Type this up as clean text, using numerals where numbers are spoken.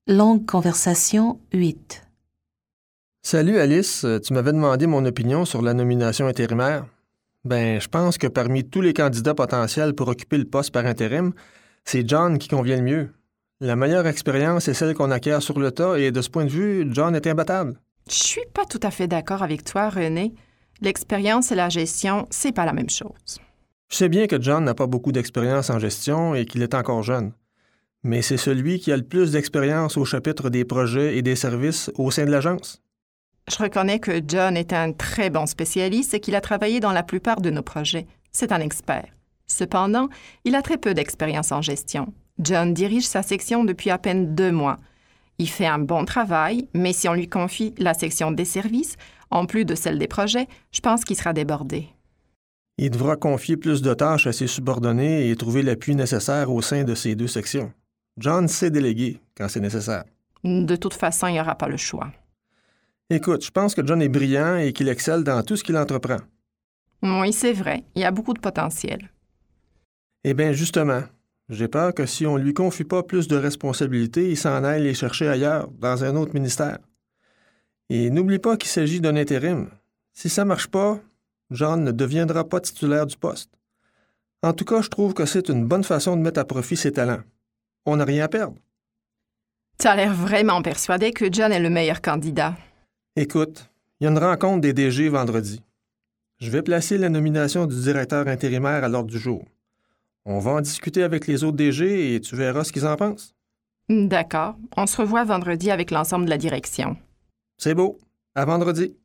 Longue conversation 8. Salut Alice, tu m'avais demandé mon opinion sur la nomination intérimaire. Je pense que parmi tous les candidats potentiels pour occuper le poste par intérim, c'est John qui convient le mieux. La meilleure expérience est celle qu'on acquiert sur le tas et de ce point de vue, John est imbattable. Je suis pas tout à fait d'accord avec toi, René. L'expérience et la gestion, c'est pas la même chose. Je sais bien que John n'a pas beaucoup d'expérience en gestion et qu'il est encore jeune. Mais c'est celui qui a le plus d'expérience au chapitre des projets et des services au sein de l'agence. Je reconnais que John est un très bon spécialiste et qu'il a travaillé dans la plupart de nos projets. C'est un expert. Cependant, il a très peu d'expérience en gestion. John dirige sa section depuis à peine 2 mois. Il fait un bon travail, mais si on lui confie la section des services, en plus de celle des projets, je pense qu'il sera débordé. Il devra confier plus de tâches à ses subordonnés et trouver l'appui nécessaire au sein de ces 2 sections. John sait déléguer quand c'est nécessaire. De toute façon, il n'y aura pas le choix. Écoute, je pense que John est brillant et qu'il excelle dans tout ce qu'il entreprend. Oui, c'est vrai. Il y a beaucoup de potentiel. Eh bien, justement, j'ai peur que si on ne lui confie pas plus de responsabilités, il s'en aille les chercher ailleurs, dans un autre ministère. Et n'oublie pas qu'il s'agit d'un intérim. Si ça ne marche pas, John ne deviendra pas titulaire du poste. En tout cas, je trouve que c'est une bonne façon de mettre à profit ses talents. On n'a rien à perdre. Tu as l'air vraiment persuadé que John est le meilleur candidat. Écoute, il y a une rencontre des DG vendredi. Je vais placer la nomination du directeur intérimaire à l'ordre du jour. On va en discuter avec les autres DG et tu verras ce qu'ils en pensent. D'accord. On se revoit vendredi avec l'ensemble de la direction. C'est beau. À vendredi.